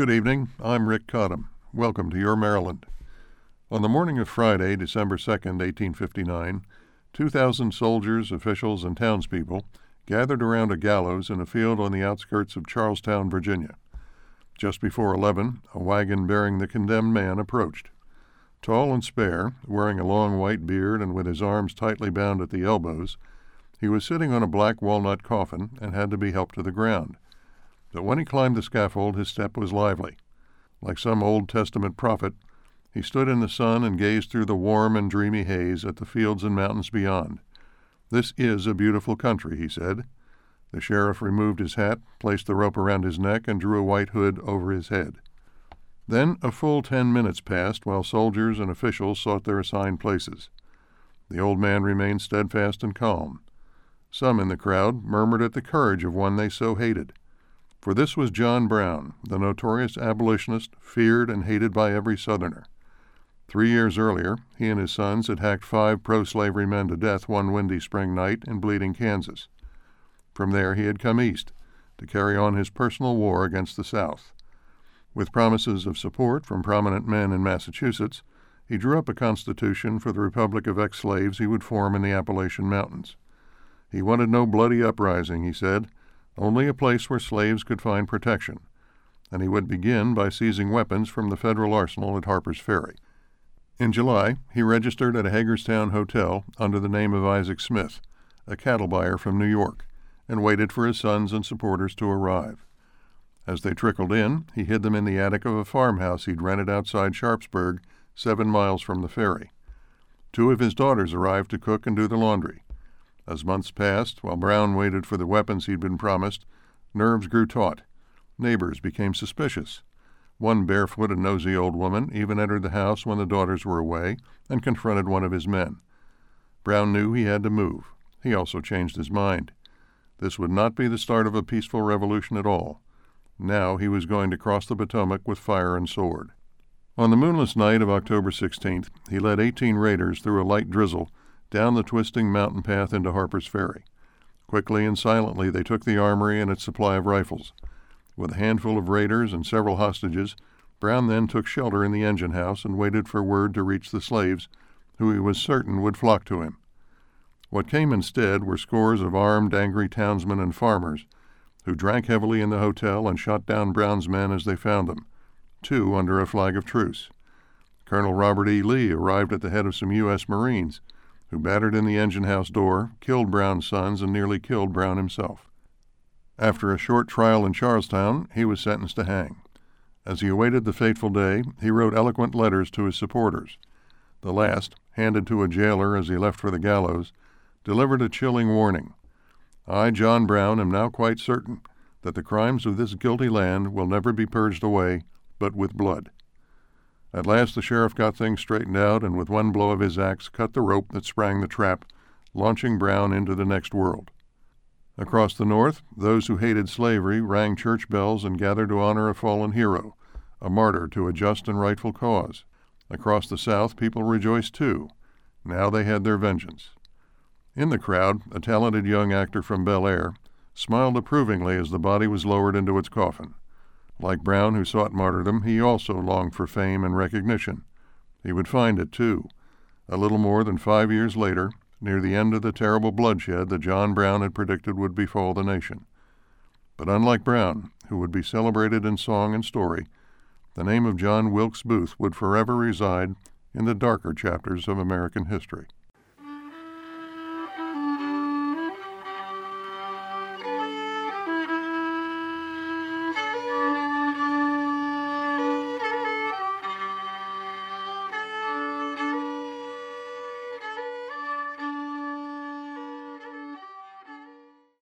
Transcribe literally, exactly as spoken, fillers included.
Good evening. I'm Rick Cottam. Welcome to Your Maryland. On the morning of Friday, December second, eighteen fifty-nine, two thousand soldiers, officials, and townspeople gathered around a gallows in a field on the outskirts of Charlestown, Virginia. Just before eleven, a wagon bearing the condemned man approached. Tall and spare, wearing a long white beard and with his arms tightly bound at the elbows, he was sitting on a black walnut coffin and had to be helped to the ground. But when he climbed the scaffold, his step was lively. Like some Old Testament prophet, he stood in the sun and gazed through the warm and dreamy haze at the fields and mountains beyond. "This is a beautiful country," he said. The sheriff removed his hat, placed the rope around his neck, and drew a white hood over his head. Then a full ten minutes passed while soldiers and officials sought their assigned places. The old man remained steadfast and calm. Some in the crowd murmured at the courage of one they so hated. For this was John Brown, the notorious abolitionist, feared and hated by every Southerner. Three years earlier, he and his sons had hacked five pro-slavery men to death one windy spring night in Bleeding, Kansas. From there he had come east to carry on his personal war against the South. With promises of support from prominent men in Massachusetts, he drew up a constitution for the Republic of ex-slaves he would form in the Appalachian Mountains. He wanted no bloody uprising, he said, only a place where slaves could find protection, and he would begin by seizing weapons from the federal arsenal at Harper's Ferry. In July, he registered at a Hagerstown hotel under the name of Isaac Smith, a cattle buyer from New York, and waited for his sons and supporters to arrive. As they trickled in, he hid them in the attic of a farmhouse he'd rented outside Sharpsburg, seven miles from the ferry. Two of his daughters arrived to cook and do the laundry. As months passed, while Brown waited for the weapons he'd been promised, nerves grew taut. Neighbors became suspicious. One barefoot and nosy old woman even entered the house when the daughters were away and confronted one of his men. Brown knew he had to move. He also changed his mind. This would not be the start of a peaceful revolution at all. Now he was going to cross the Potomac with fire and sword. On the moonless night of October sixteenth, he led eighteen raiders through a light drizzle down the twisting mountain path into Harper's Ferry. Quickly and silently they took the armory and its supply of rifles. With a handful of raiders and several hostages, Brown then took shelter in the engine house and waited for word to reach the slaves, who he was certain would flock to him. What came instead were scores of armed, angry townsmen and farmers, who drank heavily in the hotel and shot down Brown's men as they found them, two under a flag of truce. Colonel Robert E. Lee arrived at the head of some U S Marines, who battered in the engine house door, killed Brown's sons, and nearly killed Brown himself. After a short trial in Charlestown, he was sentenced to hang. As he awaited the fateful day, he wrote eloquent letters to his supporters. The last, handed to a jailer as he left for the gallows, delivered a chilling warning. "I, John Brown, am now quite certain that the crimes of this guilty land will never be purged away, but with blood." At last the sheriff got things straightened out and with one blow of his axe cut the rope that sprang the trap, launching Brown into the next world. Across the North, those who hated slavery rang church bells and gathered to honor a fallen hero, a martyr to a just and rightful cause. Across the South, people rejoiced too. Now they had their vengeance. In the crowd, a talented young actor from Bel Air smiled approvingly as the body was lowered into its coffin. Like Brown, who sought martyrdom, he also longed for fame and recognition. He would find it, too. A little more than five years later, near the end of the terrible bloodshed that John Brown had predicted would befall the nation. But unlike Brown, who would be celebrated in song and story, the name of John Wilkes Booth would forever reside in the darker chapters of American history.